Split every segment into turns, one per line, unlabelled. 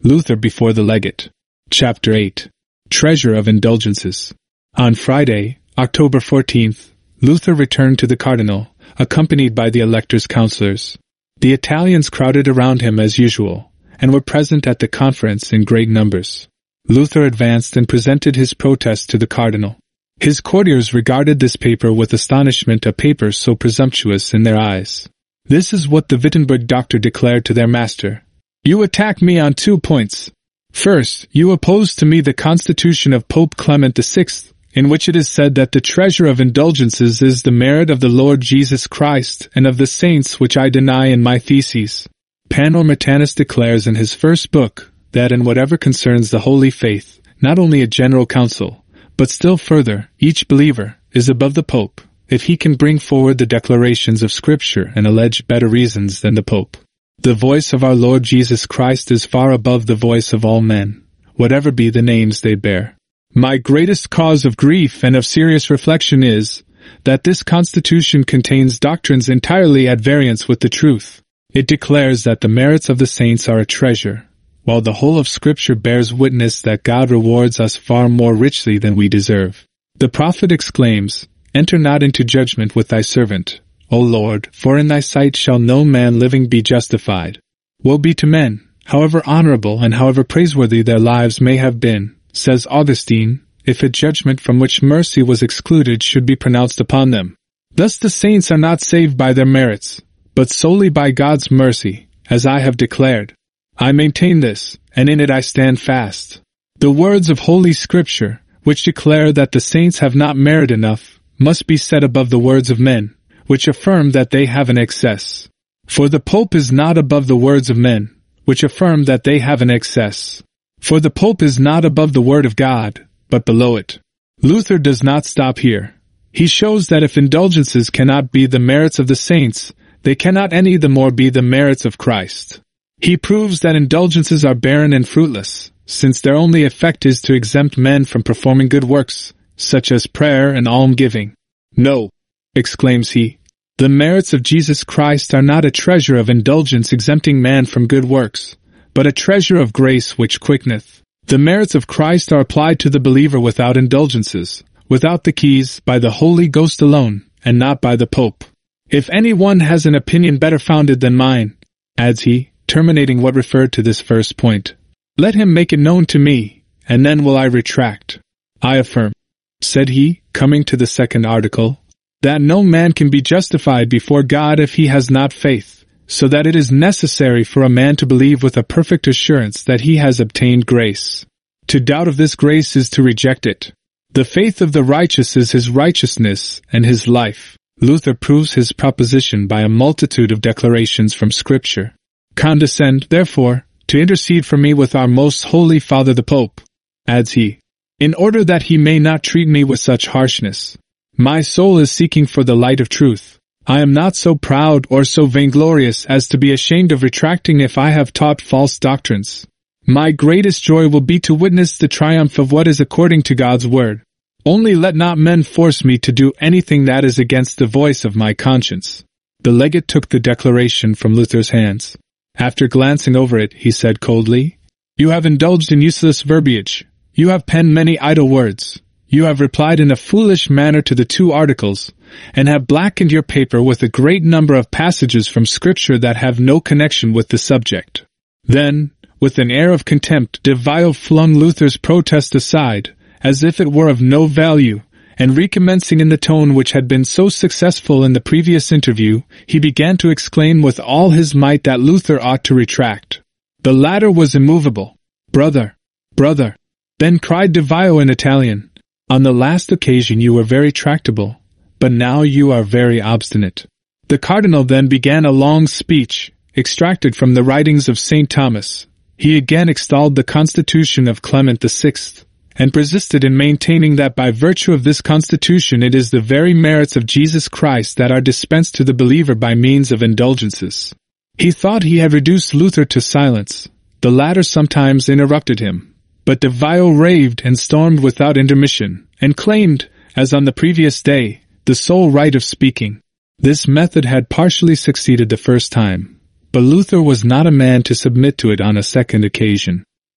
Luther before the legate. Chapter 8. Treasure of Indulgences. On Friday, October 14th, Luther returned to the cardinal, accompanied by the elector's councillors. The Italians crowded around him as usual, and were present at the conference in great numbers. Luther advanced and presented his protest to the cardinal. His courtiers regarded this paper with astonishment, a paper so presumptuous in their eyes. This is what the Wittenberg doctor declared to their master. You attack me on 2 points. First, you oppose to me the constitution of Pope Clement VI, in which it is said that the treasure of indulgences is the merit of the Lord Jesus Christ and of the saints, which I deny in my theses. Panormitanus declares in his first book that in whatever concerns the holy faith, not only a general council, but still further, each believer is above the Pope, if he can bring forward the declarations of Scripture and allege better reasons than the Pope. The voice of our Lord Jesus Christ is far above the voice of all men, whatever be the names they bear. My greatest cause of grief and of serious reflection is, that this constitution contains doctrines entirely at variance with the truth. It declares that the merits of the saints are a treasure, while the whole of Scripture bears witness that God rewards us far more richly than we deserve. The prophet exclaims, Enter not into judgment with thy servant, O Lord, for in thy sight shall no man living be justified. Woe be to men, however honorable and however praiseworthy their lives may have been, says Augustine, if a judgment from which mercy was excluded should be pronounced upon them. Thus the saints are not saved by their merits, but solely by God's mercy, as I have declared. I maintain this, and in it I stand fast. The words of Holy Scripture, which declare that the saints have not merit enough, must be set above the words of men, which affirm that they have an excess. For the Pope is not above the words of men, which affirm that they have an excess. For the Pope is not above the word of God, but below it. Luther does not stop here. He shows that if indulgences cannot be the merits of the saints, they cannot any the more be the merits of Christ. He proves that indulgences are barren and fruitless, since their only effect is to exempt men from performing good works, such as prayer and almsgiving. No, exclaims he, the merits of Jesus Christ are not a treasure of indulgence exempting man from good works, but a treasure of grace which quickeneth. The merits of Christ are applied to the believer without indulgences, without the keys, by the Holy Ghost alone, and not by the Pope. If any one has an opinion better founded than mine, adds he, terminating what referred to this first point, let him make it known to me, and then will I retract. I affirm, said he, coming to the second article, that no man can be justified before God if he has not faith, so that it is necessary for a man to believe with a perfect assurance that he has obtained grace. To doubt of this grace is to reject it. The faith of the righteous is his righteousness and his life. Luther proves his proposition by a multitude of declarations from Scripture. Condescend, therefore, to intercede for me with our most holy Father the Pope, adds he, in order that he may not treat me with such harshness. My soul is seeking for the light of truth. I am not so proud or so vainglorious as to be ashamed of retracting if I have taught false doctrines. My greatest joy will be to witness the triumph of what is according to God's word. Only let not men force me to do anything that is against the voice of my conscience. The legate took the declaration from Luther's hands. After glancing over it, he said coldly, You have indulged in useless verbiage. You have penned many idle words. You have replied in a foolish manner to the 2 articles, and have blackened your paper with a great number of passages from Scripture that have no connection with the subject. Then, with an air of contempt, de Vio flung Luther's protest aside, as if it were of no value, and recommencing in the tone which had been so successful in the previous interview, he began to exclaim with all his might that Luther ought to retract. The latter was immovable. Brother, brother, then cried de Vio in Italian, on the last occasion you were very tractable, but now you are very obstinate. The cardinal then began a long speech, extracted from the writings of St. Thomas. He again extolled the constitution of Clement VI, and persisted in maintaining that by virtue of this constitution it is the very merits of Jesus Christ that are dispensed to the believer by means of indulgences. He thought he had reduced Luther to silence. The latter sometimes interrupted him, but de Vio raved and stormed without intermission, and claimed, as on the previous day, the sole right of speaking. This method had partially succeeded the first time, but Luther was not a man to submit to it on a second occasion.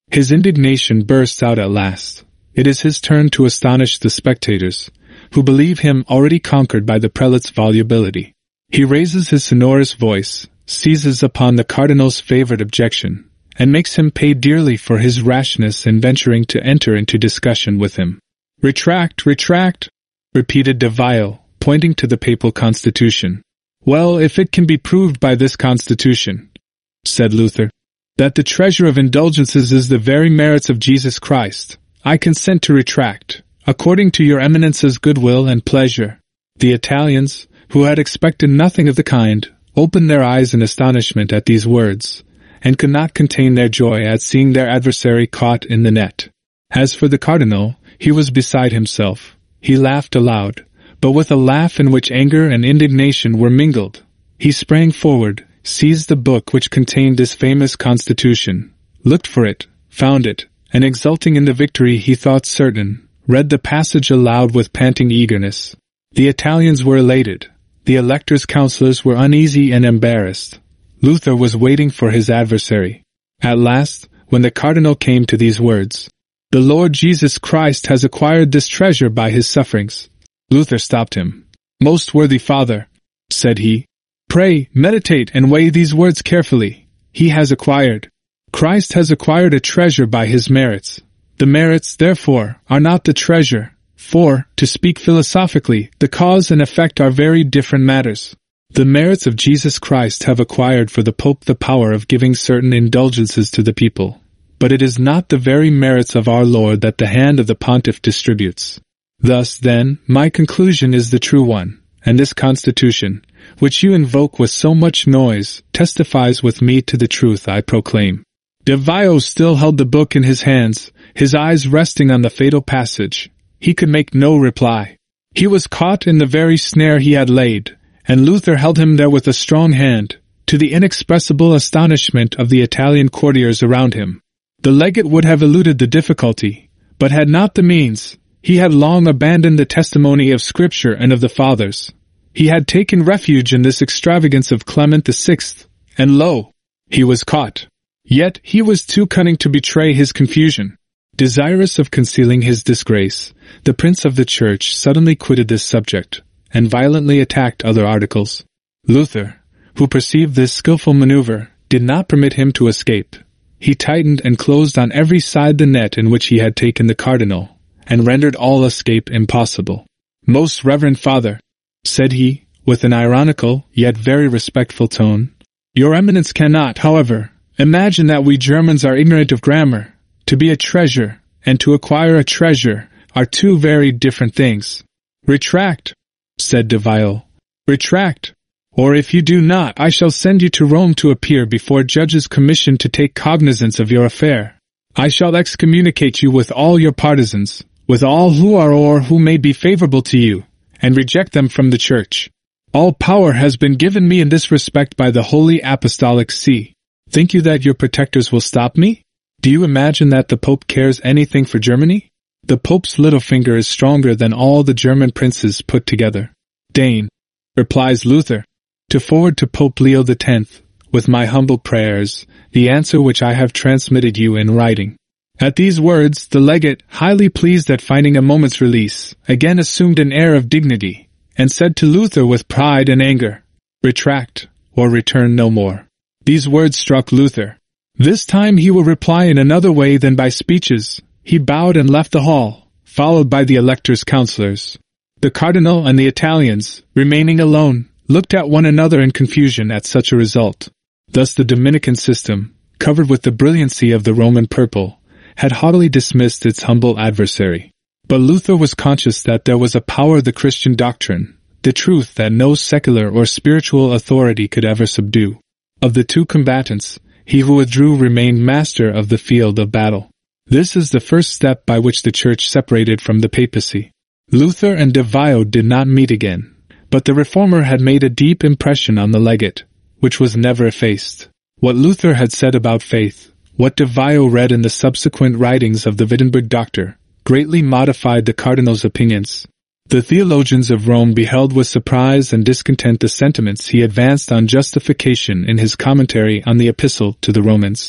His indignation bursts out at last. It is his turn to astonish the spectators, who believe him already conquered by the prelate's volubility. He raises his sonorous voice, seizes upon the cardinal's favorite objection, and makes him pay dearly for his rashness in venturing to enter into discussion with him. "Retract, retract," repeated de Vio, pointing to the papal constitution. "Well, if it can be proved by this constitution," said Luther, "that the treasure of indulgences is the very merits of Jesus Christ, I consent to retract, according to your eminence's goodwill and pleasure." The Italians, who had expected nothing of the kind, opened their eyes in astonishment at these words, and could not contain their joy at seeing their adversary caught in the net. As for the cardinal, he was beside himself. He laughed aloud, but with a laugh in which anger and indignation were mingled. He sprang forward, seized the book which contained this famous constitution, looked for it, found it, and exulting in the victory he thought certain, read the passage aloud with panting eagerness. The Italians were elated. The elector's councillors were uneasy and embarrassed. Luther was waiting for his adversary. At last, when the cardinal came to these words, "The Lord Jesus Christ has acquired this treasure by his sufferings," Luther stopped him. "Most worthy father," said he, "pray, meditate and weigh these words carefully. He has acquired. Christ has acquired a treasure by his merits. The merits, therefore, are not the treasure, for, to speak philosophically, the cause and effect are very different matters. The merits of Jesus Christ have acquired for the Pope the power of giving certain indulgences to the people, but it is not the very merits of our Lord that the hand of the pontiff distributes. Thus, then, my conclusion is the true one, and this constitution, which you invoke with so much noise, testifies with me to the truth I proclaim." De Vio still held the book in his hands, his eyes resting on the fatal passage. He could make no reply. He was caught in the very snare he had laid, and Luther held him there with a strong hand, to the inexpressible astonishment of the Italian courtiers around him. The legate would have eluded the difficulty, but had not the means. He had long abandoned the testimony of Scripture and of the Fathers. He had taken refuge in this extravagance of Clement VI, and lo! He was caught. Yet he was too cunning to betray his confusion. Desirous of concealing his disgrace, the Prince of the Church suddenly quitted this subject, and violently attacked other articles. Luther, who perceived this skillful maneuver, did not permit him to escape. He tightened and closed on every side the net in which he had taken the cardinal, and rendered all escape impossible. "Most reverend father," said he, with an ironical, yet very respectful tone, "your eminence cannot, however, imagine that we Germans are ignorant of grammar. To be a treasure, and to acquire a treasure, are two very different things." "Retract," said de Vio. "Retract. Or if you do not, I shall send you to Rome to appear before judges commissioned to take cognizance of your affair. I shall excommunicate you with all your partisans, with all who are or who may be favorable to you, and reject them from the Church. All power has been given me in this respect by the Holy Apostolic See. Think you that your protectors will stop me? Do you imagine that the Pope cares anything for Germany? The Pope's little finger is stronger than all the German princes put together. Deign," replies Luther, "to forward to Pope Leo X, with my humble prayers, the answer which I have transmitted you in writing." At these words, the legate, highly pleased at finding a moment's release, again assumed an air of dignity, and said to Luther with pride and anger, "Retract, or return no more." These words struck Luther. This time he will reply in another way than by speeches. He bowed and left the hall, followed by the elector's councillors. The cardinal and the Italians, remaining alone, looked at one another in confusion at such a result. Thus the Dominican system, covered with the brilliancy of the Roman purple, had haughtily dismissed its humble adversary. But Luther was conscious that there was a power of the Christian doctrine, the truth that no secular or spiritual authority could ever subdue. Of the two combatants, he who withdrew remained master of the field of battle. This is the first step by which the Church separated from the papacy. Luther and de Vio did not meet again, but the reformer had made a deep impression on the legate, which was never effaced. What Luther had said about faith, what de Vio read in the subsequent writings of the Wittenberg doctor, greatly modified the cardinal's opinions. The theologians of Rome beheld with surprise and discontent the sentiments he advanced on justification in his commentary on the Epistle to the Romans.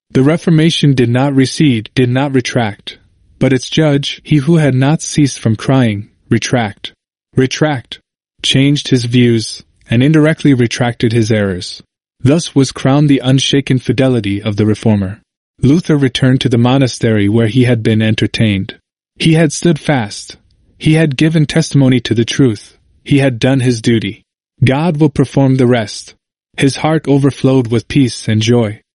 The Reformation did not recede, did not retract, but its judge, he who had not ceased from crying, retract, retract, changed his views, and indirectly retracted his errors. Thus was crowned the unshaken fidelity of the Reformer. Luther returned to the monastery where he had been entertained. He had stood fast. He had given testimony to the truth. He had done his duty. God will perform the rest. His heart overflowed with peace and joy.